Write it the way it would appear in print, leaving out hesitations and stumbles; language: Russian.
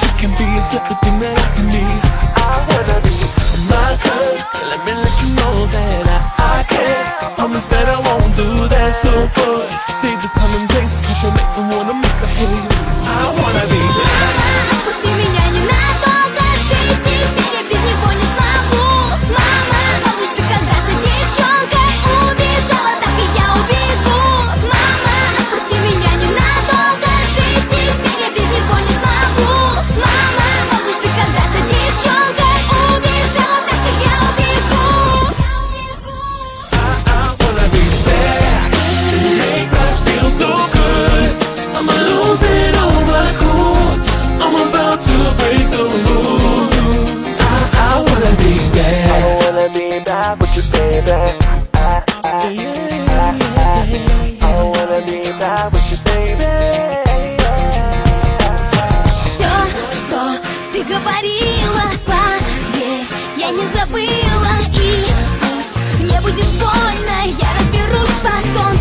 we can be is everything that I can be. I wanna be my turn. Let me let you know that I care. I promise that I won't do that. So good. See the time and place, cause you make me wanna misbehave. I wanna be. Отпусти меня ненадолго, жить теперь я без него не смогу. Мама, помнишь, ты когда-то девчонкой убежала, так и я убегу. Мама, отпусти меня ненадолго, жить теперь я без него не смогу. Мама, помнишь, ты когда-то девчонкой убежала, так и я убегу. I wanna be back. Make us feel so good. I'm losing all my cool. I'm about to break the rules. I wanna be back. I wanna be back with you, baby. I wanna be back with you, baby. Все, что ты говорила, поверь, я не забыла. И пусть мне будет больно, я разберусь потом.